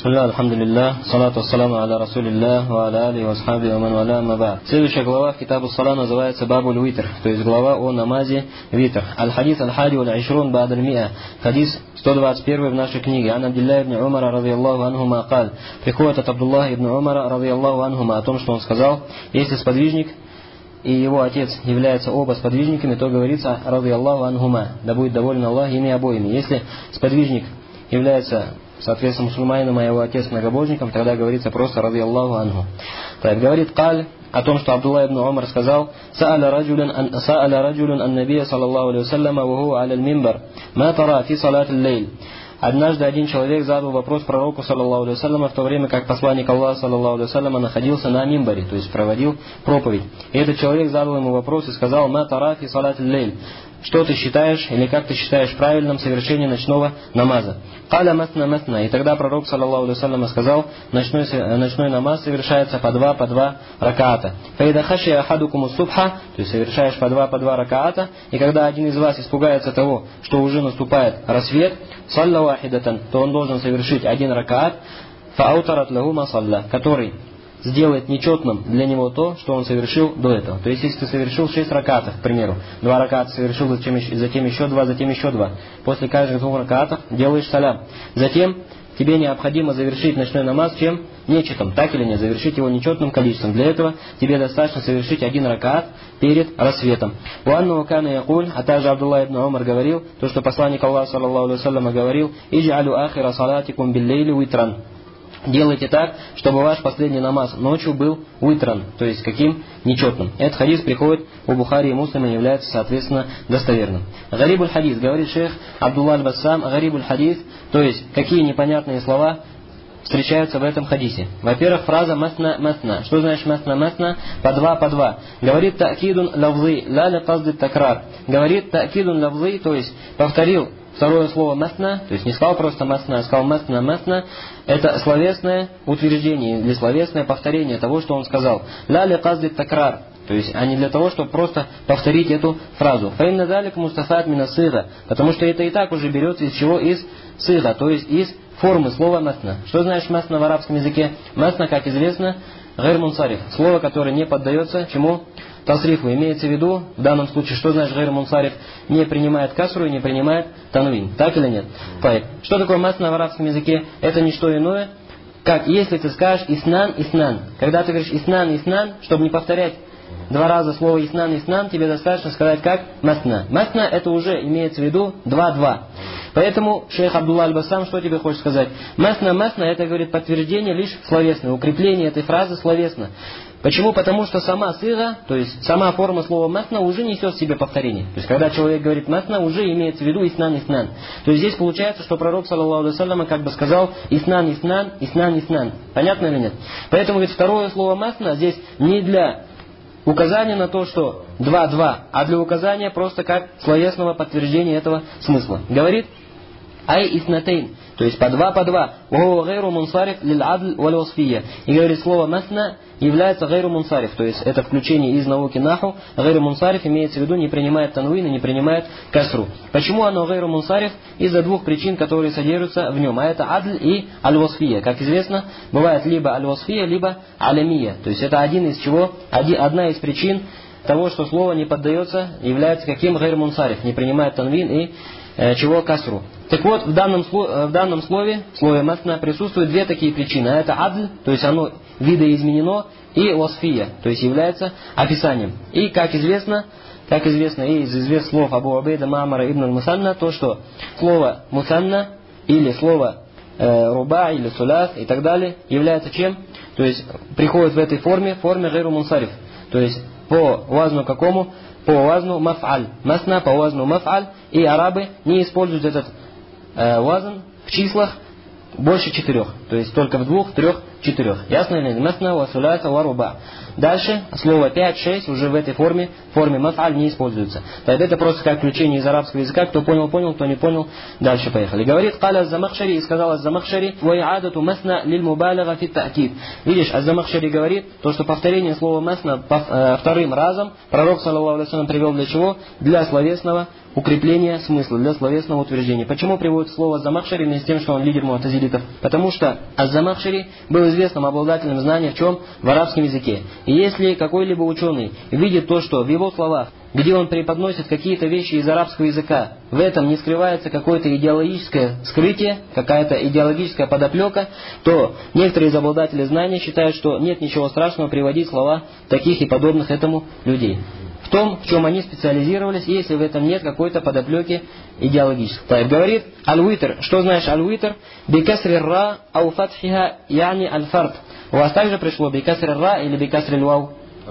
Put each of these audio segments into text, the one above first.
Бисмилля, альхамдулилля, салату ассаламу аля расулилля, ва аля али ва асхаби ва ман валя амма ба'д. Следующая глава в Китабу Ссала называется Бабуль Витр, то есть глава о намазе витр. Аль-хадис аль-хади валь-ишрун ба'д аль-миа. Хадис 121 в нашей книге. Ан Абдилля ибн Умара радийаллаху анхума каль. Приходит от Абдуллаха ибн Умара радийаллаху анхума о том, что он сказал: если сподвижник и его отец являются оба сподвижниками, то говорится радийаллаху анхума, да будет доволен Аллах ими обоими. Если сподвижник является, соответственно, мусульманином, а его отец многобожником, тогда говорится просто радийаллаху анху. Так, говорит Каль о том, что Абдулла ибн Умар сказал: сааля раджулюн ан-набия саллаллаху алейхи вассаляма ва хуа аля аль-мимбар ма тара фи салат аль-лейль. Однажды один человек задал вопрос пророку саллаллаху алейхи вассаляма в то время, как посланник Аллаха саллаллаху алейхи вассаляма находился на мимбаре, то есть проводил проповедь. И этот человек задал ему вопрос и сказал: ма тара фи салат аль-лейль. Что ты считаешь, или как ты считаешь правильным совершение ночного намаза? Каля масна масна. И тогда пророк саллаллаху алейхи вассалям сказал: ночной намаз совершается по два ракаата. Фаида хашия ахадукуму субха, то есть совершаешь по два ракаата, и когда один из вас испугается того, что уже наступает рассвет, салла вахидатан, то он должен совершить один ракаат, фаутарат лаху масалла, который сделает нечетным для него то, что он совершил до этого. То есть, если ты совершил 6 ракатов, к примеру, 2 раката совершил, затем еще 2, затем еще 2. После каждых 2 ракатов делаешь салям. Затем тебе необходимо завершить ночной намаз чем? Нечетом. Так или нет? Завершить его нечетным количеством. Для этого тебе достаточно совершить 1 ракат перед рассветом. Уанну кана якуль, а также Абдулла ибн Умар говорил, то, что посланник Аллаха саллаллаху алейхи вассалям говорил: идж'алю ахира салатикум биллейли уитран. Делайте так, чтобы ваш последний намаз ночью был уитран, то есть каким? Нечетным. Этот хадис приходит у Бухари и Муслима и является, соответственно, достоверным. Гарибуль хадис, говорит шейх Абдулла аль-Бассам, гарибуль хадис, то есть какие непонятные слова встречаются в этом хадисе. Во-первых, фраза масна масна. Что значит масна масна? По два. Говорит та'кидун лавзы, ла ли казды такрар. Говорит та'кидун лавзы, то есть повторил второе слово масна, то есть не сказал просто масна, а сказал масна масна. Это словесное утверждение или словесное повторение того, что он сказал. Ла ли казды такрар, то есть а не для того, чтобы просто повторить эту фразу. Фаинна далик мустафат мина сыга, потому что это и так уже берется из чего? Из сыга, то есть из формы слова масна. Что значит масна в арабском языке? Масна, как известно, гайр мунсариф, слово, которое не поддается чему? Тасрифу. Имеется в виду, в данном случае, что значит гайр мунсариф? Не принимает касру и не принимает танвин. Так или нет? Что такое масна в арабском языке? Это не что иное, как если ты скажешь иснан, иснан. Когда ты говоришь иснан, иснан, чтобы не повторять 2 раза слово иснан, иснан, тебе достаточно сказать как масна. Масна это уже имеется в виду 2. Поэтому шейх Абдулла аль-Бассам что тебе хочет сказать? Масна, масна, это, говорит, подтверждение лишь словесное, укрепление этой фразы словесно. Почему? Потому что сама сыга, то есть сама форма слова масна уже несет в себе повторение. То есть когда человек говорит масна, уже имеется в виду иснан, иснан. То есть здесь получается, что пророк саллаллаху алейхи вассалям как бы сказал иснан, иснан, иснан, иснан. Понятно или нет? Поэтому, говорит, второе слово масна здесь не для указание на то, что 2, а для указания просто как словесного подтверждения этого смысла. Говорит ай иснатейн, то есть по два. Ваху гайру мунсариф лиль адл валь васфия. И говорит, слово масна является гайру мунсариф, то есть это включение из науки наху. Гайру мунсариф имеется в виду не принимает танвин и не принимает касру. Почему оно гайру мунсариф? Из-за 2 причин, которые содержатся в нем. А это адль и аль-васфия. Как известно, бывает либо аль-васфия, либо алямия. То есть это одна из причин того, что слово не поддается, является каким гайру мунсариф, не принимает танвин и касру. Так вот, в данном слове масна, присутствуют 2 такие причины. А это адль, то есть оно видоизменено, и васфия, то есть является описанием. И как известно, и из известных слов Абу Убейда Ма'мара ибн аль-Мусанна, то, что слово мусанна или слово руба или сулас и так далее является чем? То есть приходит в этой форме гайру мунсариф. То есть по вазну какому? По вазну маф'аль. Масна по вазну маф'аль. И арабы не используют этот вазн в числах больше 4. То есть только в 2, 3, 4. Ясно или нет? Масна, васуляса, варуба. Дальше слово 5, 6 уже в этой форме маф'аль не используется. Тогда это просто как включение из арабского языка. Кто понял, кто не понял. Дальше поехали. Говорит, каля аз-Замахшари, и сказал аз-Замахшари, ва'и'адату масна лиль мубалага фит та'кид. Видишь, аз-Замахшари говорит, то, что повторение слова масна 2 разом пророк саллаллаху алейхи вассалям привел для чего? Для словесного укрепления смысла, для словесного утверждения. Почему приводит слово Замахшари вместе с тем, что он лидер му'тазилитов? Потому что Аз-Замахшари был известным обладателем знания в чем? В арабском языке. И если какой-либо ученый видит то, что в его словах, где он преподносит какие-то вещи из арабского языка, в этом не скрывается какое-то идеологическое скрытие, какая-то идеологическая подоплека, то некоторые из обладателей знания считают, что нет ничего страшного приводить слова таких и подобных этому людей. В том, в чем они специализировались, если в этом нет какой-то подоплеки идеологической. Так, говорит аль-витр. Что значит аль-витр? Бикасри ра ау фатхиха яни аль-фард. У вас также пришло бикасри ра или бикасри вау?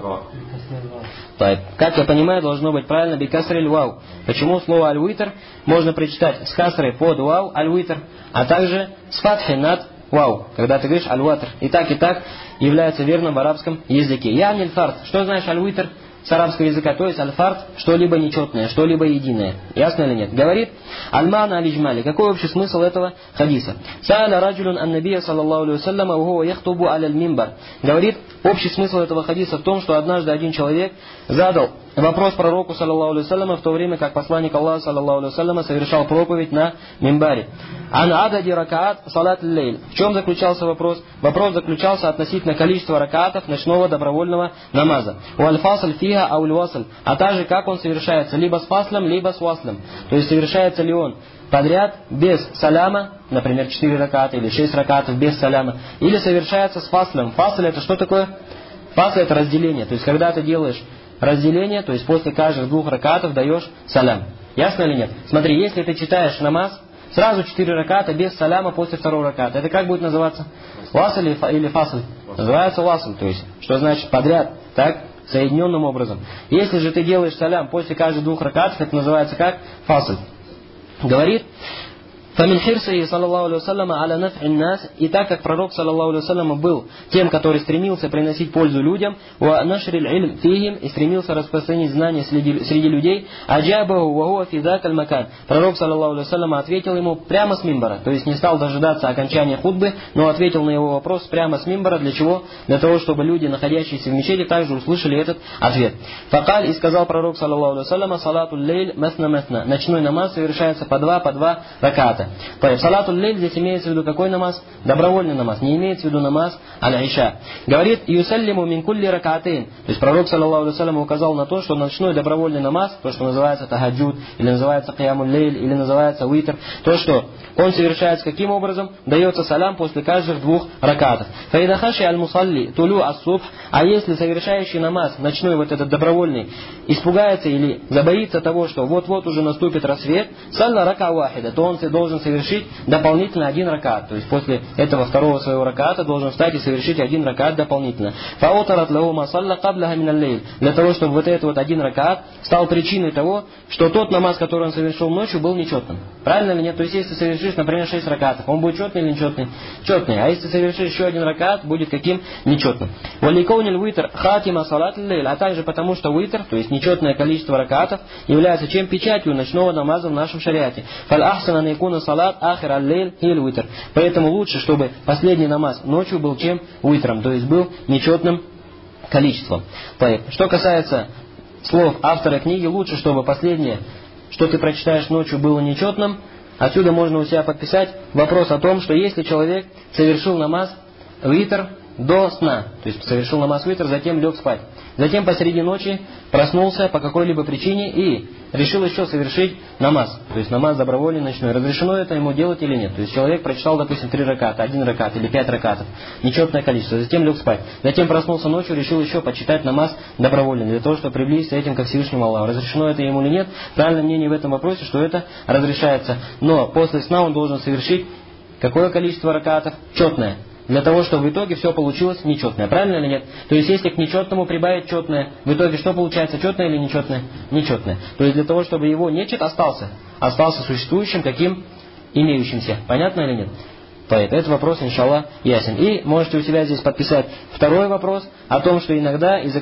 Так, как я понимаю, должно быть правильно бикасри вау. Почему слово аль-витр можно прочитать с касрой под вау аль-витр, а также с фатхой над вау, когда ты говоришь аль-ватр. И так является верным в арабском языке. Яни аль-фард. Что значит аль-витр? С арабского языка, то есть аль-фард, что-либо нечетное, что-либо единое. Ясно или нет? Говорит аль-мана аль-иджмали. Какой общий смысл этого хадиса? Сааля раджулун ан-набия саллаллаху алейхи вассалям ва хуа яхтубу аля-аль-мимбар. Говорит, общий смысл этого хадиса в том, что однажды один человек задал вопрос пророку саллаллаху алейхи вассалям в то время, как посланник Аллаха саллаллаху алейхи вассалям совершал проповедь на мимбаре. Ан адади ракаат салат аль-лейль. В чем заключался вопрос? Вопрос заключался относительно количества ракаатов ночного добровольного намаза. У аль-фасль фиха ауль-васль. А также как он совершается, либо с фаслом, либо с васлом. То есть совершается ли он подряд без саляма, например, 4 раката или 6 ракатов без саляма, или совершается с фаслом. Фасль это что такое? Фасль это разделение. То есть когда ты делаешь разделение, то есть после каждых 2 ракатов даешь салям. Ясно или нет? Смотри, если ты читаешь намаз, сразу 4 раката без саляма после 2 раката. Это как будет называться? Васль или фасль? Называется васль, то есть, что значит подряд, так, соединенным образом. Если же ты делаешь салям после каждых 2 ракатов, это называется как? Фасль. Говорит, فَمِنْ حِرْصِهِ саллаллаху алейхи вассалям аля наф'и нас. И так как пророк саллаллаху алейхи вассалям был тем, который стремился приносить пользу людям, ва нашрил илм фихим, и стремился распространить знания среди людей, аджабаху ва хуа фи закаль макан. Пророк саллаллаху алейхи вассалям ответил ему прямо с мимбара, то есть не стал дожидаться окончания хутбы, но ответил на его вопрос прямо с мимбара. Для чего? Для того, чтобы люди, находящиеся в мечети, также услышали этот ответ. Факаль, и сказал пророк саллаллаху алейхи вассалям, салатуль лейль масна масна. Ночной намаз совершается по 2 раката. Салатуль лейль здесь имеется в виду какой намаз? Добровольный намаз. Не имеется в виду намаз аль-иша. Говорит, юсаллиму мин кулли ракатин. То есть пророк саллаллаху алейхи вассалям указал на то, что ночной добровольный намаз, то, что называется тахаджуд, или называется киямуль лейль, или называется витр, то, что он совершается каким образом? Дается салям после каждых 2 ракатов. Фаидахаши аль-мусалли тулю ас-субх. А если совершающий намаз, ночной вот этот добровольный, испугается или забоится того, что вот-вот уже наступит рассвет, салла рака вахида, то он должен совершить дополнительно 1 ракат. То есть после этого 2 своего раката должен встать и совершить 1 ракат дополнительно. Фаутарат лаху ма салла кабляха мин аль-лейль. Для того, чтобы вот этот вот 1 ракат стал причиной того, что тот намаз, который он совершил ночью, был нечетным. Правильно или нет? То есть если совершишь, например, 6 ракатов, он будет четный или нечетный? Четный. А если совершишь еще 1 ракат, будет каким? Нечетным. Валикоуниль витр хатима салат аль-лейль. А также потому, что витр, то есть нечетное количество ракатов, является чем? Печатью ночного намаза в нашем шариате. Фаль ахсана найкуна салат ахир аль-лейль хиль витр. Поэтому лучше, чтобы последний намаз ночью был чем? Витром, то есть был нечетным количеством. Что касается слов автора книги, лучше, чтобы последнее, что ты прочитаешь ночью, было нечетным. Отсюда можно у себя подписать вопрос о том, что если человек совершил намаз витр до сна, то есть совершил намаз витр, затем лег спать, затем посреди ночи проснулся по какой-либо причине и решил еще совершить намаз, то есть намаз добровольный ночной, разрешено это ему делать или нет? То есть человек прочитал, допустим, 3 раката, 1 ракат или 5 ракатов, нечетное количество, затем лег спать, затем проснулся ночью, решил еще почитать намаз добровольный, для того, чтобы приблизиться этим ко Всевышнему Аллаху. Разрешено это ему или нет? Правильное мнение в этом вопросе, что это разрешается, но после сна он должен совершить какое количество ракатов? Четное. Для того, чтобы в итоге все получилось нечетное. Правильно или нет? То есть, если к нечетному прибавить четное, в итоге что получается? Четное или нечетное? Нечетное. То есть, для того, чтобы его нечет остался существующим, каким? Имеющимся. Понятно или нет? Этот вопрос, иншаллах, ясен. И можете у себя здесь подписать 2 вопрос о том, что иногда, и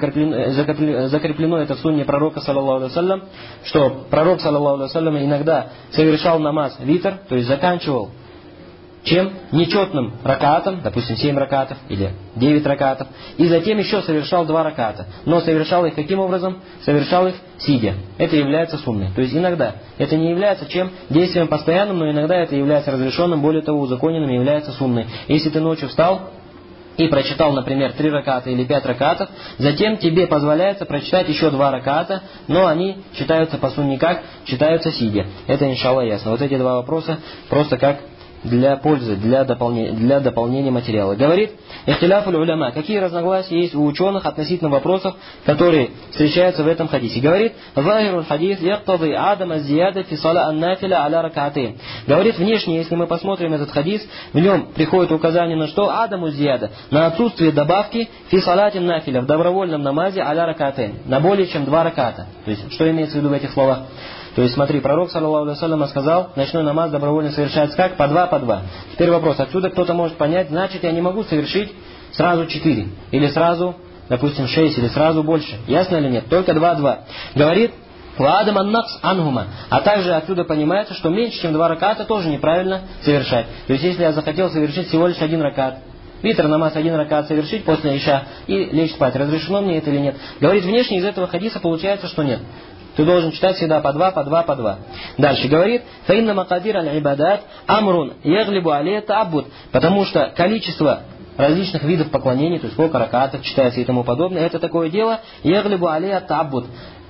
закреплено это в сунне пророка, саллаллаху алейхи вассалям, что пророк, саллаллаху алейхи вассалям, иногда совершал намаз витр, то есть заканчивал чем нечетным ракатом, допустим, 7 ракатов или 9 ракатов, и затем еще совершал 2 раката. Но совершал их каким образом? Совершал их сидя. Это является сунной. То есть иногда это не является чем действием постоянным, но иногда это является разрешенным, более того, узаконенным является сунной. Если ты ночью встал и прочитал, например, 3 раката или 5 ракатов, затем тебе позволяется прочитать еще 2 раката, но они читаются по сунне как? Читаются сидя. Это, иншаллах, ясно. Вот эти 2 вопроса просто как для пользы, для дополнения материала. Говорит, ихтиляфуль уляма. Какие разногласия есть у ученых относительно вопросов, которые встречаются в этом хадисе. Говорит, захируль хадис яктады адам аззияда фи сала ан-нафиля аля ракатин. Говорит, внешне, если мы посмотрим этот хадис, в нем приходит указание на что? Адаму зияда. На отсутствие добавки фи салатин нафиля, в добровольном намазе аля ракатин. На более чем 2 раката. То есть, что имеется в виду в этих словах? То есть, смотри, пророк, саллаллаху алейхи ва саллям, сказал, ночной намаз добровольно совершается как? По 2, по 2. Теперь вопрос, отсюда кто-то может понять, значит, я не могу совершить сразу 4, или сразу, допустим, 6, или сразу больше. Ясно или нет? Только 2, 2. Говорит, «Ваадам аннакс ангума». А также отсюда понимается, что меньше, чем 2 раката, тоже неправильно совершать. То есть, если я захотел совершить всего лишь 1 ракат, витр намаз 1 ракат совершить после иша и лечь спать, разрешено мне это или нет? Говорит, внешне из этого хадиса получается, что нет. Ты должен читать всегда по 2, по 2, по 2. Дальше говорит, «Фаинна макадир аль-ибадат амрун яглибу алей та'аббуд». Потому что количество различных видов поклонений, то есть сколько ракатов читается и тому подобное, это такое дело, яглибу алей та'аббуд,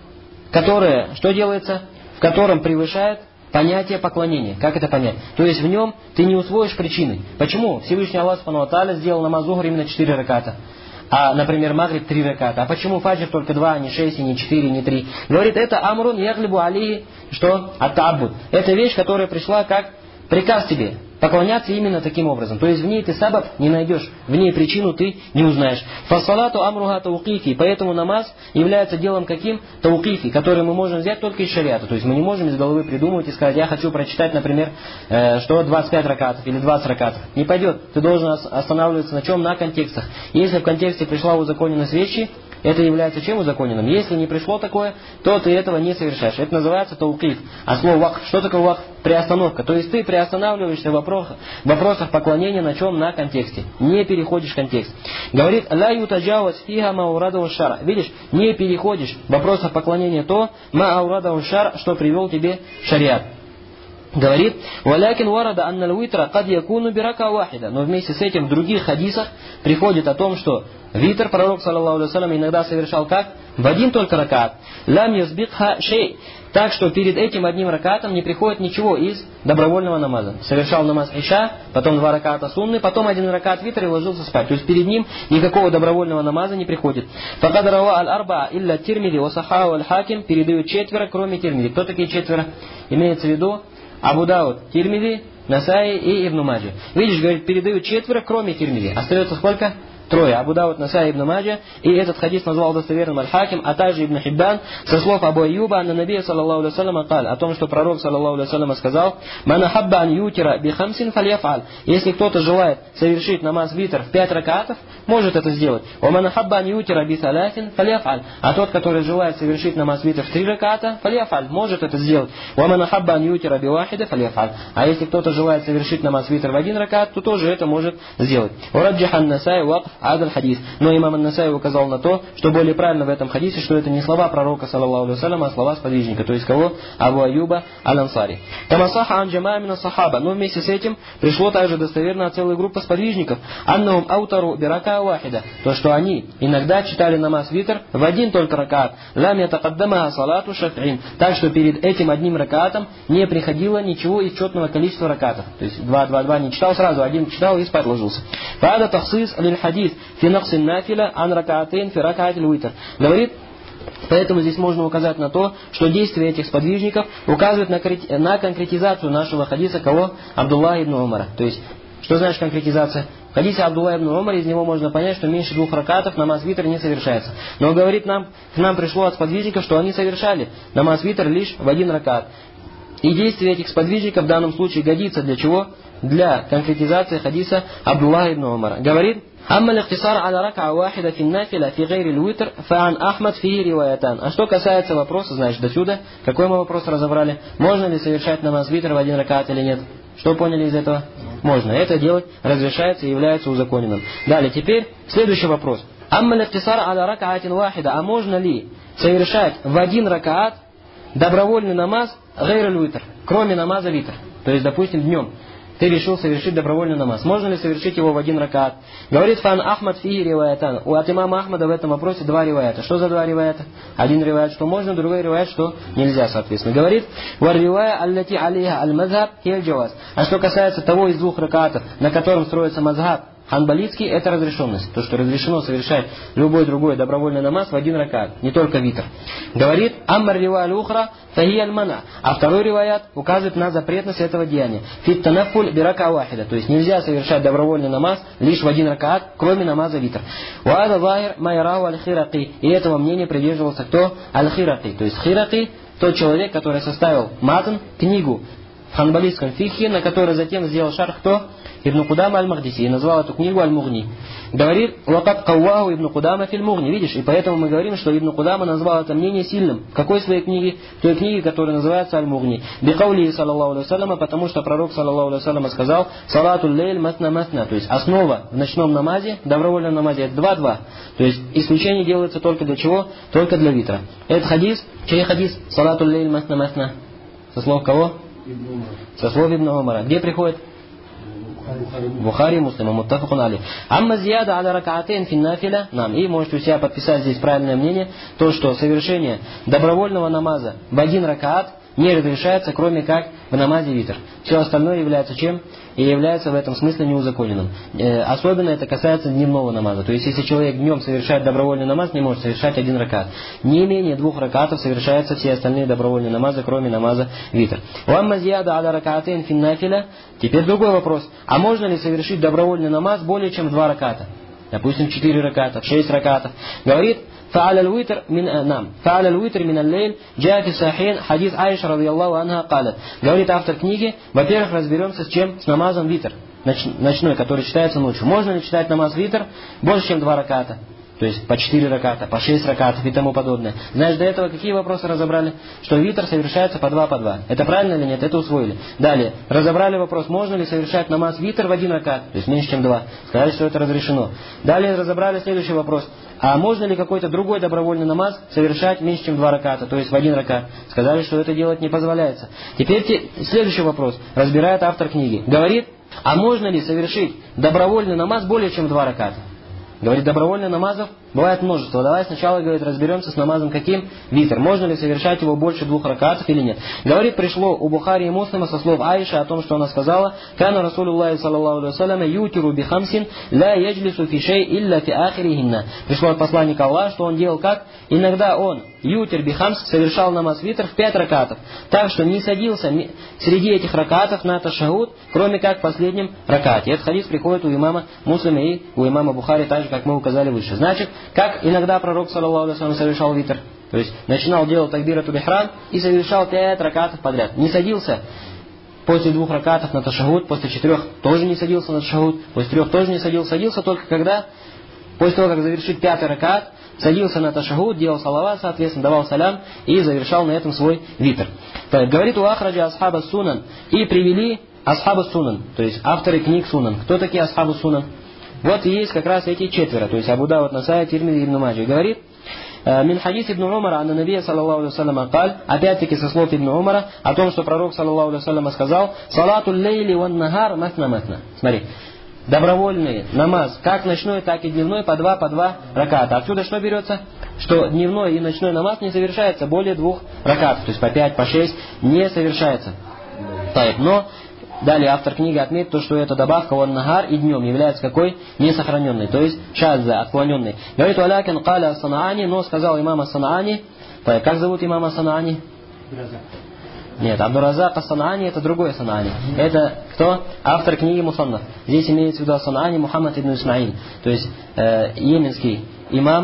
которое, что делается? В котором превышает понятие поклонения. Как это понять? То есть в нем ты не усвоишь причины. Почему Всевышний Аллах Субхану ва Тааля сделал намаз зухр именно 4 раката? А, например, магриб 3 раката. А почему фаджр только 2, а не 6, и не 4, и не 3? Говорит, это амрун яглибу алейхи, что? Ат-та'аббуд. Это вещь, которая пришла как приказ тебе. Поклоняться именно таким образом. То есть в ней ты сабаб не найдешь, в ней причину ты не узнаешь. Фассалату амруха таукифи. Поэтому намаз является делом каким? Таукифи, который мы можем взять только из шариата. То есть мы не можем из головы придумывать и сказать, я хочу прочитать, например, что 25 ракатов или 20 ракатов. Не пойдет. Ты должен останавливаться на чем? На контекстах. Если в контексте пришла узаконенность вещи, это является чем узаконенным? Если не пришло такое, то ты этого не совершаешь. Это называется таукиф. А слово вакф, что такое вакф? Приостановка. То есть ты приостанавливаешься в вопросах поклонения на чем? На контексте. Не переходишь контекст. Говорит, ла ютаджаваз фиха маурадау шара. Видишь, не переходишь в вопросах поклонения то, маурадау шар, что привел тебе шариат. Говорит, «Валякин варада анналь уитра кад якуну бирака вахида». Но вместе с этим в других хадисах приходит о том, что витр пророк, саллаллаху алейхи ва саллям, иногда совершал как? В 1 только ракат. Лам юсбикха шей. Так что перед этим 1 ракатом не приходит ничего из добровольного намаза. Совершал намаз иша, потом 2 раката сунны, потом 1 ракат витр и ложился спать. То есть перед ним никакого добровольного намаза не приходит. Факад рава аль-арба илля тирмиди ва сахау аль-хаким, передают 4, кроме тирмиди. Кто такие 4? Имеется в виду Абу Дауд, Тирмизи, Насаи и Ибн Маджа. Видишь, говорит, передают 4, кроме Тирмизи. Остается сколько? 3. Абу Дауд, Насаи, Ибн Маджа. И этот хадис назвал достоверным Аль-Хаким, а также Ибн Хиббан, со слов Абу Аюба, на Набия, саллаллаху алейхи ва саллям, каль, о том, что пророк, саллаллаху алейхи ва саллям, сказал, «Мана хабба ан ютира би хамсин фальяфаль». Если кто-то желает совершить намаз витр в 5 ракатов, может это сделать. «Ва мана хабба ан ютира би салясин фальяфаль». А тот, который желает совершить намаз витр в 3 раката, фальяфаль, может это сделать. «Ва мана хабба ан ютира би вахида фальяфаль». А если кто-то желает совершить намаз витр в 1 ракат, то тоже это может сделать. «Ураджихан насай вакф адаль хадис». Но имам ан-Насаи указал на то, что более правильно в этом хадисе, что это не слова пророка, саллаллаху алейхи ва саллям, а слова сподвижника. То есть кого? Абу Аюба аль-Ансари. Тамасаха ан джамаа мин ас-сахаба. Но вместе с этим пришло также достоверно от целой группы сподвижников. Аннахум аутару бирака вахида. То, что они иногда читали намаз витр в 1 только ракат. Лам ятакаддамаха салату шаф'ин. Так что перед этим 1 ракатом не приходило ничего из четного количества ракатов. То есть 2, 2, 2 не читал сразу, 1 читал и спать ложился. Фада тахсис лиль хадис фи наксин нафиля ан ракаатейн фи ракаатиль витр. Говорит, поэтому здесь можно указать на то, что действия этих сподвижников указывают на конкретизацию нашего хадиса кого? Абдуллаха ибн Умара. То есть, что значит конкретизация? В хадисе Абдуллаха ибн Умара из него можно понять, что меньше 2 ракатов намаз витр не совершается. Но говорит к нам пришло от сподвижников, что они совершали намаз витр лишь в 1 ракат. И действие этих сподвижников в данном случае годится для чего? для конкретизации хадиса Абдуллаха ибн Умара. Говорит: «Амма лихтисар аля рак'a вахида фи нафиля фи гайри л-витр, фа'ан Ахмад фи риваятан». А что касается вопроса, значит, до сюда, какой мы вопрос разобрали? Можно ли совершать намаз витр в один рак'ат или нет? Что поняли из этого? Можно. Это делать разрешается и является узаконенным. Далее, теперь следующий вопрос. Амма лихтисар аля рак'атин вахида. А можно ли совершать в один рак'ат добровольный намаз гайри л-витр, кроме намаза витр? То есть, допустим, днем ты решил совершить добровольный намаз. Можно ли совершить его в один ракаат? Говорит фан Ахмад фи риваятан. У от имама Ахмада в этом вопросе два риваята. Что за два риваята? Один риваят, что можно, другой риваят, что нельзя, соответственно. Говорит: вар ривая аллати алейха аль-мазхаб хиль джаваз. А что касается того из двух ракаатов, на котором строится мазхаб ханбалитский, это разрешенность. То, что разрешено совершать любой другой добровольный намаз в один ракаат, не только витр. Говорит: аммар ривая аль-ухра фахи аль-мана. А второй риваят указывает на запретность этого деяния. Фит танафуль бирака вахида. То есть нельзя совершать добровольный намаз лишь в один ракаат, кроме намаза витр. Уада захир майрау аль-хираки. И этого мнения придерживался кто? Аль-хираки. То есть хираки, тот человек, который составил матн, книгу в ханбалитском фикхе, на которой затем сделал шарх кто? Ибн Кудама аль-Махдиси, и назвал эту книгу Аль-Мугни. Говорит: «Вакат кавваху Ибн Кудама филь-Мугни». Видишь, и поэтому мы говорим, что Ибн Кудама назвал это мнение сильным. В какой своей книге? В той книге, которая называется Аль-Мугни. Бикаули саллаллаху алейхи вассаляма, потому что пророк саллаллаху алейхи вассаляма сказал: «Салатуль лейль масна масна». То есть основа в ночном намазе, добровольном намазе, это 2-2. То есть исключение делается только для чего? Только для витра. Этот хадис, чей хадис? Салатуль лейль масна масна. Со слов кого? Со слов Ибн Умара. Где приходит? Бухари, Муслима, муттафакун алейх. Амма зияда аля рак'атейн фин нафиля. Нам. И можете у себя подписать здесь правильное мнение, то, что совершение добровольного намаза в один рак'ат не разрешается, кроме как в намазе витр. Все остальное является чем? И является в этом смысле неузаконенным. Особенно это касается дневного намаза. То есть, если человек днем совершает добровольный намаз, не может совершать один ракат. Не менее 2 ракатов совершаются все остальные добровольные намазы, кроме намаза витр. Уамма зияда аля рак'атейн фин нафиля. Теперь другой вопрос. А можно ли совершить добровольный намаз более чем 2 раката? Допустим, 4 раката, 6 ракатов. Говорит: فعل الوتر من الليل جاء في الصحيحين حديث عائشة رضي الله عنها قالت. Говорит автор книги: во-первых, разберемся с чем? С намазом витр, ночной, который читается ночью. Можно ли читать намаз витр больше, чем 2 раката? То есть по 4 раката, по 6 ракатов и тому подобное. Знаешь, до этого какие вопросы разобрали? Что витр совершается по 2 по 2. Это правильно или нет? Это усвоили. Далее, разобрали вопрос, можно ли совершать намаз витр в 1 ракат, то есть меньше, чем 2. Сказали, что это разрешено. Далее разобрали следующий вопрос. А можно ли какой-то другой добровольный намаз совершать меньше, чем 2 раката, то есть в 1 ракат? Сказали, что это делать не позволяется. Теперь следующий вопрос. Разбирает автор книги. Говорит: а можно ли совершить добровольный намаз более, чем 2 раката? Говорит, добровольных намазов бывает множество. Давай сначала, говорит, разберемся с намазом каким? Витр. Можно ли совершать его больше 2 ракатов или нет? Говорит, пришло у Бухари и Муслима со слов Аиши о том, что она сказала: «Кана Расулуллахи саллаллаху алейхи вассалям ютиру би хамсин ла яджлису фи шей илля фи ахирихинна». Пришло от посланника Аллаха, что он делал как? Иногда он ютир би хамс совершал намаз витр в 5 ракатов. Так что не садился среди этих ракатов на ташахуд, кроме как в последнем ракате. Этот хадис приходит у имама Муслима и у имама Бухари, так же, как мы указали выше. Значит, как иногда пророк, саллаллаху алейхи вассалям, совершал витр. То есть, начинал делать такбиратуль ихрам и совершал 5 ракатов подряд. Не садился после 2 ракатов на ташахуд, после 4 тоже не садился на ташахуд, после 3 тоже не садился. Садился только когда, после того, как завершит 5 ракат, садился на ташахуд, делал салават, соответственно, давал салям и завершал на этом свой витр. Так, говорит у ахраджа асхаба сунан. И привели асхаба сунан, то есть авторы книг сунан. Кто такие асхабу сунан? Вот и есть как раз эти 4, то есть Абу Дауд, Насаи, Тирмизи, Ибн Маджи. Говорит: «Мин хадис Ибн Умара, анна Набия, саллаллаху алейхи вассалям, каль». Опять-таки со слов Ибн Умара, о том, что пророк, саллаллаху алейхи вассалям, сказал: «Салатуль лейли ван нагар масна масна». Смотри, добровольный намаз, как ночной, так и дневной, по 2 раката. Отсюда что берется? Что дневной и ночной намаз не совершается более 2 ракатов, то есть по 5, по 6 не совершается. Так, но далее автор книги отметит то, что эта добавка ван нагар и днем является какой? Несохраненной, то есть шазза, отклоненной. Говорит: «Валякин каля ас-Санаани», но сказал имам ас-Санаани. Как зовут имама ас-Санаани? Нет, Абдуразак ас-Санаани это другой ас-Санаани. Это кто? Автор книги Мусаннаф. Здесь имеется в виду ас-Санаани Мухаммад ибн Исмаиль. То есть йеменский имам,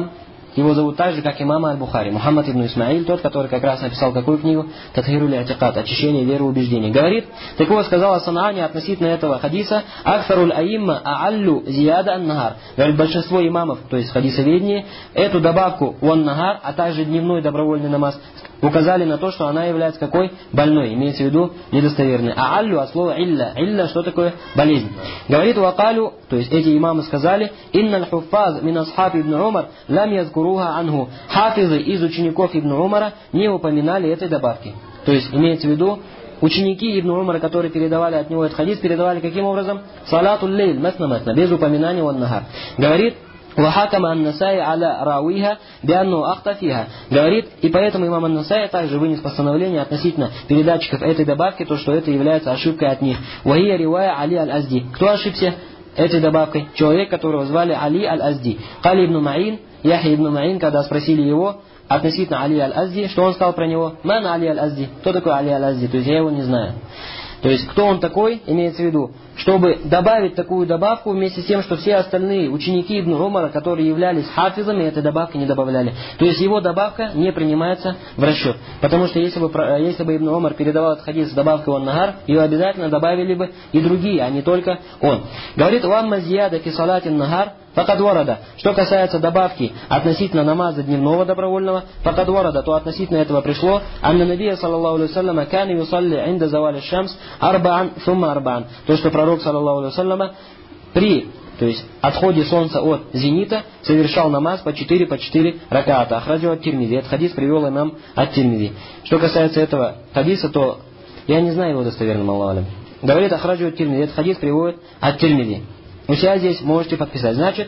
его зовут так же, как имама Аль-Бухари, Мухаммад ибн Исмаиль, тот, который как раз написал какую книгу? Татхируль Атикад, очищение веры и убеждений. Говорит, так вот, сказал Ас-Санаани относительно этого хадиса, Акфаруль аимма ааллю зияда ан-нагар. Говорит, большинство имамов, то есть хадисоведение, эту добавку уан-нагар, а также дневной добровольный намаз, указали на то, что она является какой? Больной, имеется в виду недостоверной. А аллю от слова илля. Илля, что такое? Болезнь. Говорит вакалю, то есть эти имамы сказали, инналь хуффаз мин асхаб ибн Умар лам язкуруха анху. Хафизы из учеников ибн Умара не упоминали этой добавки. То есть имеется в виду, ученики ибн Умара, которые передавали от него этот хадис, передавали каким образом? Салатуль лейль, масна, без упоминания ван-нахар. Говорит, وحكم النسائي على راويها بأنه أخطأ فيها. Говорит, и поэтому имам ан-Насаи также вынес постановление относительно передатчиков этой добавки, то, что это является ошибкой от них. وهي رواية Али аль-Азди. Кто ошибся этой добавкой? Человек, которого звали Али аль-Азди. Кали ибн Маин, Яхья ибн Маин, когда спросили его относительно Али аль-Азди, что он сказал про него? Ман Али аль-Азди. Кто такой Али аль-Азди? То есть я его не знаю. То есть кто он такой, имеется в виду, чтобы добавить такую добавку вместе с тем, что все остальные ученики ибн Умара, которые являлись хафизами, этой добавки не добавляли. То есть его добавка не принимается в расчет. Потому что если бы ибн Умар передавал этот хадис с добавкой ван-нагар, ее обязательно добавили бы и другие, а не только он. Говорит, «Вамма зияда фи салатин нагар факад варада». Что касается добавки относительно намаза дневного добровольного, факад варада, то относительно этого пришло, «Анна набия саллаллаху алейхи вассаляма кан юсалли инда завали шамс арбаан сумма арбаан». То, что пророк саллаллаху алейхи вассаляма при отходе солнца от зенита совершал намаз по 4 ракаата. Ахраджу ат-Тирмизи. Этот хадис привел имам ат-Тирмизи. Что касается этого хадиса, то я не знаю его достоверным, Аллаху алям. Говорит Ахраджу ат-Тирмизи. Этот хадис приводит ат-Тирмизи. У себя здесь можете подписать. Значит,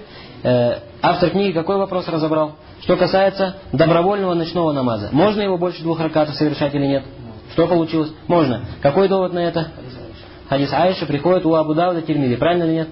автор книги какой вопрос разобрал? Что касается добровольного ночного намаза. Можно его больше 2 ракатов совершать или нет? Что получилось? Можно. Какой довод на это? Хадис Аиши приходит у Абу Давуда Тирмизи. Правильно или нет?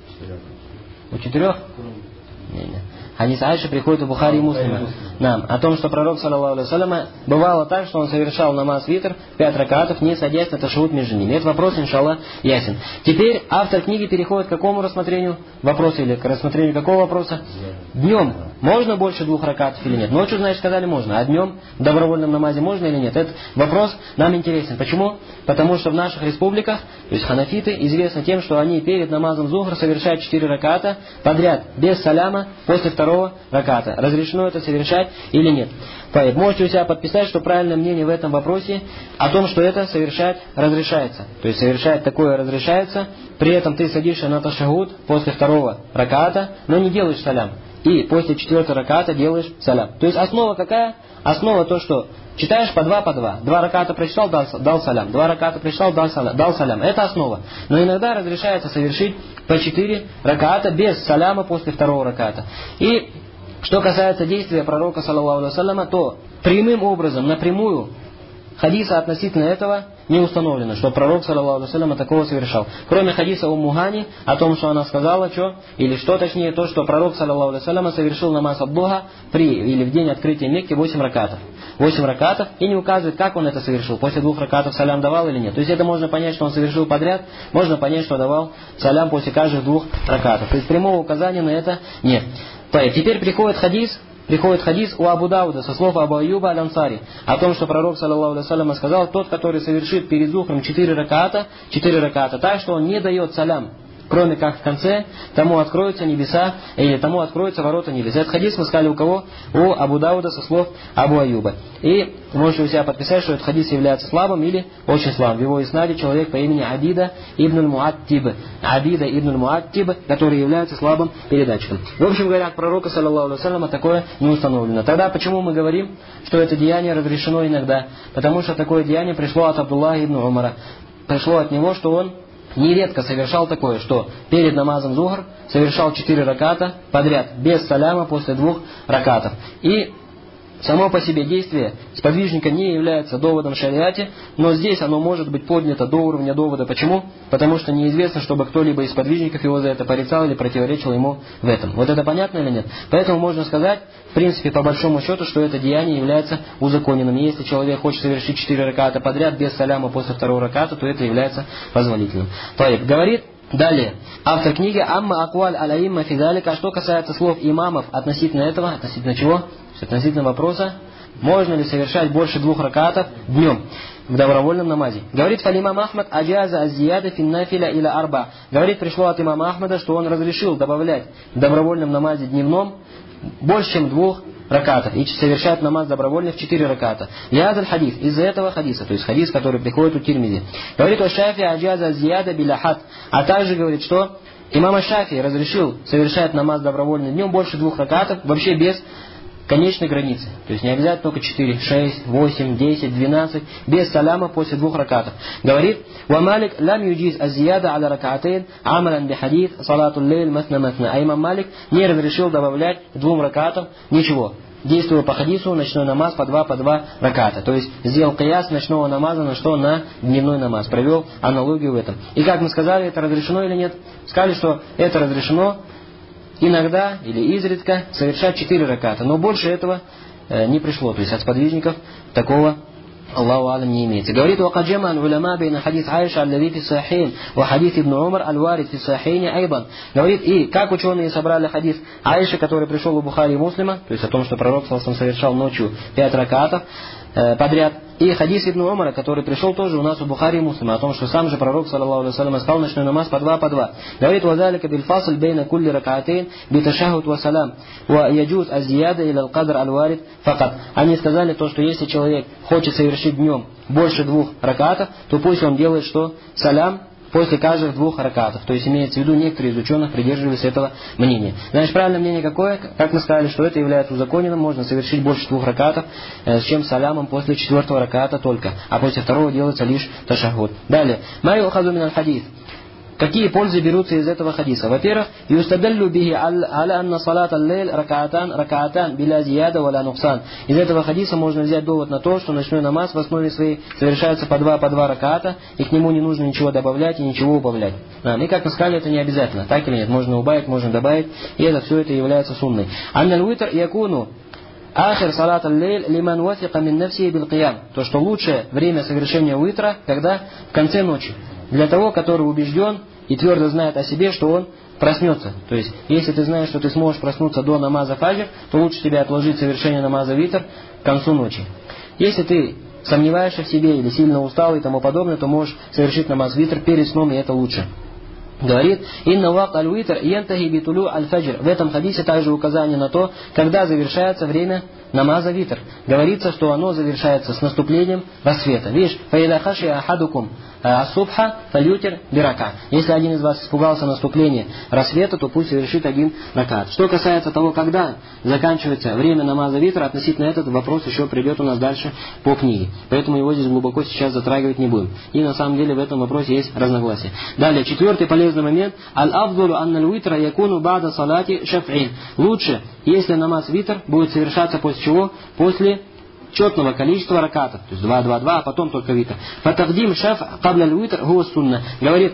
У 4? Не. Хадис Аиши приходит у Бухари и Муслима. Нам о том, что пророк, саллаллаху алейхи вассаляма, бывало так, что он совершал намаз витр 5 ракатов, не садясь на ташахуд между ними. Этот вопрос, иншаллах, ясен. Теперь автор книги переходит к какому рассмотрению вопроса, или к рассмотрению какого вопроса? Днем можно больше 2 ракатов или нет? Ночью, значит, сказали можно, а днем в добровольном намазе можно или нет? Этот вопрос нам интересен. Почему? Потому что в наших республиках, то есть ханафиты, известны тем, что они перед намазом зухр совершают 4 раката подряд, без саляма, после 2 раката. Разрешено это совершать или нет? Поэтому можете у себя подписать, что правильное мнение в этом вопросе о том, что это совершать разрешается. То есть совершать такое разрешается, при этом ты садишься на ташахуд после 2 раката, но не делаешь салям. И после 4 раката делаешь салям. То есть основа какая? Основа то, что читаешь по 2 по 2. 2 раката прочитал, дал салям. 2 раката прочитал, дал салям. Это основа. Но иногда разрешается совершить по 4 раката без саляма после 2 раката. И что касается действия пророка, саллаллаху алейхи вассаляма, то прямым образом, напрямую, хадиса относительно этого не установлено, что пророк, саллаллаху алейхи вассаляма, такого совершал. Кроме хадиса Умму Гани, о том, что она сказала, точнее, то, что пророк, саллаллаху алейхи вассаляма, совершил намаз ад-духа или в день открытия Мекки 8 ракатов. 8 ракатов, и не указывает, как он это совершил. После 2 ракатов салям давал или нет. То есть это можно понять, что он совершил подряд, можно понять, что давал салям после каждых 2 ракатов. То есть прямого указания на это нет. Теперь приходит хадис у Абу Дауда со слов Абу Аюба аль-Ансари о том, что пророк, саллаллаху алейхи вассаляма, сказал: тот, который совершит перед зухром 4 раката, так что он не дает салям, кроме как в конце, тому откроются небеса, или тому откроются ворота небес. Этот хадис мы сказали у кого? У Абу Дауда со слов Абу Аюба. И можете у себя подписать, что этот хадис является слабым или очень слабым. В его иснаде человек по имени Абида ибн аль-Муаттиб, который является слабым передатчиком. В общем говоря, от пророка, саллаллаху алейхи вассаляма, такое не установлено. Тогда почему мы говорим, что это деяние разрешено иногда? Потому что такое деяние пришло от Абдуллаха ибн Умара. Пришло от него, что он нередко совершал такое, что перед намазом зухр совершал 4 раката подряд, без саляма после 2 ракатов. И само по себе действие сподвижника не является доводом в шариате, но здесь оно может быть поднято до уровня довода. Почему? Потому что неизвестно, чтобы кто-либо из сподвижников его за это порицал или противоречил ему в этом. Вот это понятно или нет? Поэтому можно сказать, в принципе, по большому счету, что это деяние является узаконенным. Если человек хочет совершить 4 раката подряд без саляма после 2 раката, то это является позволительным. Говорит Далее. Автор книги «Амма акваль аляимма фидалика». А что касается слов имамов относительно этого, относительно чего? Относительно вопроса, можно ли совершать больше 2 ракатов днем в добровольном намазе. Говорит фалимам Ахмад аджаза аззияда финнафиля иля арба. Говорит, пришло от имама Ахмада, что он разрешил добавлять в добровольном намазе дневном больше, чем 2 ракатов. И совершать намаз добровольно в 4 раката. Язаль хадис. Из-за этого хадиса, то есть хадис, который приходит у Тирмизи. Говорит, о Шафи аджаза аззияда биляхат. А также говорит, что имам Шафи разрешил совершать намаз добровольно днем больше 2 ракатов, вообще без конечной границы. То есть не обязательно только 4, 6, 8, 10, 12, без саляма после 2 ракатов. Говорит, «Ва Малик лам юджиз аззияда аля ракатейн амалян бихадид салатул лейль масна масна». А имам Малик не разрешил добавлять 2 ракатам ничего. Действуя по хадису, ночной намаз по 2 раката. То есть сделал кияс ночного намаза на что? На дневной намаз. Провел аналогию в этом. И как мы сказали, это разрешено или нет? Сказали, что это разрешено иногда или изредка совершать 4 раката. Но больше этого не пришло. То есть от сподвижников такого, Аллаху алям, не имеется. Говорит, وَقَدْ جَمَعَ الْعُلَمَاء بَيْنَ حَدِيث عَيْشَ الَّذِي فِي الصَّحِيحَيْنِ وَحَدِيث ابن عمر الوارد في الصحيحين أيضا. Говорит, и как ученые собрали хадис Айши, который пришел у Бухари и Муслима, то есть о том, что пророк совершал ночью 5 ракатов подряд, и хадис ибн Умара, который пришел тоже у нас у Бухари и Муслима, о том, что сам же пророк, саллаллаху алейхи ва саллям, сказал ночной намаз по 2. Говорит, وَذَلِكَ بِالْفَاصِلْ بَيْنَ كُلِّ رَكَعَتَيْنِ بِتَشَهُدْ وَسَلَامٍ وَيَجُوزُ الزِّيَادَةُ إِلَى الْقَدْرِ الْوَارِدِ فَقَط. Они сказали то, что если человек хочет совершить днем больше 2 ракатов, то пусть он делает что? Салям после каждых 2 ракатов. То есть имеется в виду, некоторые из ученых придерживались этого мнения. Значит, правильное мнение какое? Как мы сказали, что это является узаконенным, можно совершить больше 2 ракатов, с чем салямом после 4 раката только. А после 2 делается лишь ташахуд. Далее. Ма юхазу мин аль-хадис. Какие пользы берутся из этого хадиса? Во-первых, юстадаллю бихи аля анна салат аль-лейль ракаатан биля зияда валя нуксан. Из этого хадиса можно взять довод на то, что ночной намаз в основе своей совершается по 2 ракаата, и к нему не нужно ничего добавлять и ничего убавлять. И как мы сказали, это не обязательно. Так или нет? Можно убавить, можно добавить, и это все это является сунной. Анна аль-витр якуну ахир салат аль-лейль лиман васиqa мин нафсихи бил қиям. То, что лучшее время совершения уитра, когда в конце ночи. Для того, который убежден и твердо знает о себе, что он проснется. То есть, если ты знаешь, что ты сможешь проснуться до намаза фаджр, то лучше тебе отложить совершение намаза витр к концу ночи. Если ты сомневаешься в себе или сильно устал и тому подобное, то можешь совершить намаз витр перед сном, и это лучше. Говорит, инна вакт аль-витр янтахи битулю аль-фаджр. В этом хадисе также указание на то, когда завершается время намаза витр. Говорится, что оно завершается с наступлением рассвета. Видишь, фаида хаши ахадукум асубха фальютер бирака. Если один из вас испугался наступления рассвета, то пусть совершит 1 ракат. Что касается того, когда заканчивается время намаза витра, относительно этот вопрос еще придет у нас дальше по книге. Поэтому его здесь глубоко сейчас затрагивать не будем. И на самом деле в этом вопросе есть разногласия. Далее, 4-й полезный момент. Аль-афдулу анналь витра якуну бада салати шаф'ин. Лучше, если намаз витр будет совершаться после чего? После четного количества ракатов, то есть 2, а потом только витр. Фатахдим шаф кабля аль-витр хуа сунна. Говорит,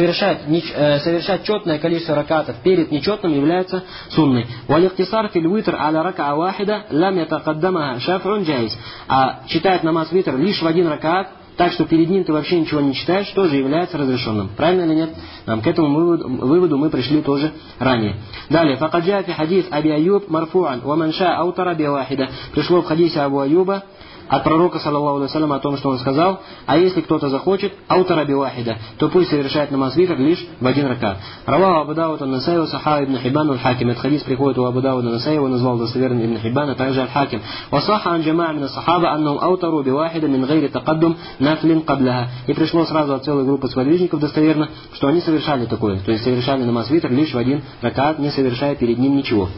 совершать четное количество ракатов перед нечетным является сунной. Валиктисар фил витр аля рака вахида лам ятакаддамаха шаф'ун джайз. А читать намаз витр лишь в 1 ракат, так что перед ним ты вообще ничего не читаешь, тоже является разрешенным. Правильно или нет? К этому выводу мы пришли тоже ранее. Далее. Факаджа фи хадис Аби Аюб марфуан ва манша аутара би вахида. Пришло в хадисе Абу Аюба от пророка, саллаллаху алейхи ва саллям, о том, что он сказал, а если кто-то захочет аутара би вахида, то пусть совершает намаз витр лишь в 1 ракат. Раваху Абу Дауд ан-Насаи ва сахаха ибн Хиббан аль-Хаким. Этот хадис приходит у Абу Дауда ан-Насаи, его назвал достоверным ибн Хиббан, а также аль-Хаким. Ва саха ан джамаа мин ас-сахаба аннахум аутару би вахида мин гайри тақаддум нафлин кабляха. И пришло сразу от целой группы сподвижников достоверно, что они совершали такое, то есть совершали намаз витр лишь в 1 ракат, не совершая перед ним ничего.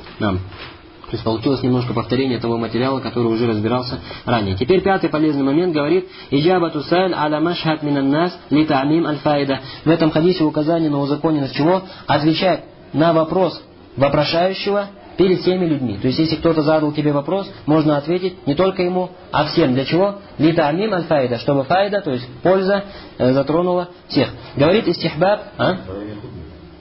То есть получилось немножко повторение того материала, который уже разбирался ранее. Теперь 5-й полезный момент говорит: «Иджабату са'иль аля машхад минан нас ли та'мим аль-фаида». В этом хадисе указание на узаконенность чего? Отвечать на вопрос вопрошающего перед всеми людьми. То есть, если кто-то задал тебе вопрос, можно ответить не только ему, а всем. Для чего? Ли та'мим аль-фаида, чтобы фаида, то есть польза, затронула всех. Говорит истихбаб,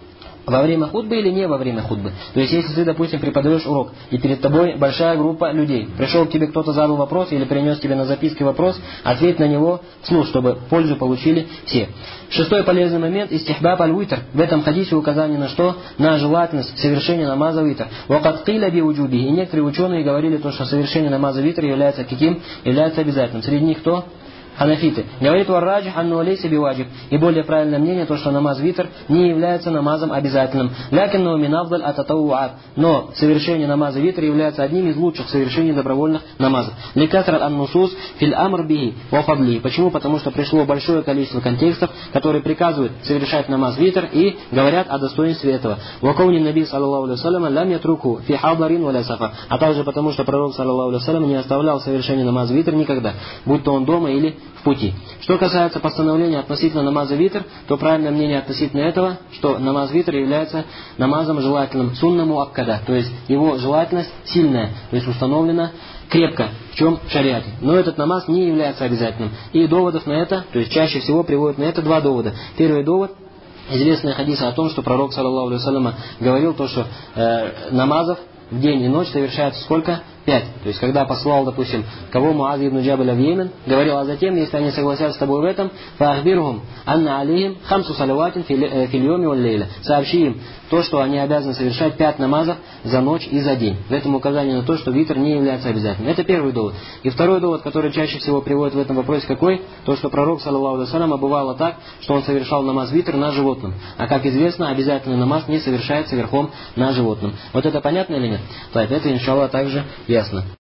Во время хутбы или не во время хутбы. То есть, если ты, допустим, преподаешь урок, и перед тобой большая группа людей, пришел к тебе кто-то, задал вопрос, или принес тебе на записке вопрос, ответь на него вслух, чтобы пользу получили все. Шестой полезный момент – истихбаб аль-витр. В этом хадисе указание на что? На желательность совершения намаза витр. Вакад киля би уджуби. И некоторые ученые говорили то, что совершение намаза витр является каким? Является обязательным. Среди них кто? Ханафиты. Говорит варраджих анну алейси биваджиб. И более правильное мнение, то, что намаз витр не является намазом обязательным. Лякинну минавдаль ататауат. Но совершение намаза витр является одним из лучших совершений добровольных намазов. Ликасрат ан-нусус фил амр бихи ва фадли. Почему? Потому что пришло большое количество контекстов, которые приказывают совершать намаз витр и говорят о достоинстве этого. Вакауни наби саллаллаху алейхи ва саллям лам ятруку фи хадарин ва ля сафар. А также потому, что пророк саллаллаху алейхи ва саллям не оставлял совершение намаза витр никогда, будь то он дома или в пути. Что касается постановления относительно намаза витр, то правильное мнение относительно этого, что намаз витр является намазом желательным суннаму аккада, то есть его желательность сильная, то есть установлена крепко, в чем в шариате. Но этот намаз не является обязательным. И доводов на это, то есть чаще всего приводят на это два довода. Первый довод – известные хадисы о том, что пророк, саллаллаху алейхи ва саллям, говорил то, что намазов в день и ночь совершается сколько? 5. То есть, когда послал, допустим, кого Муаз ибн Джабаля в Йемен, говорил, а затем, если они согласятся с тобой в этом, фаахбирхум анна алейхим хамсу салаватин фильйоми валь лейля. Сообщи им то, что они обязаны совершать 5 намазов за ночь и за день. В этом указание на то, что витр не является обязательным. Это первый довод. И второй довод, который чаще всего приводит в этом вопросе, какой? То, что пророк, саллаллаху алейхи ва саллям, бывало так, что он совершал намаз витр на животном. А как известно, обязательный намаз не совершается верхом на животном. Вот это понятно или нет? Так, это, иншаллах, также ясно.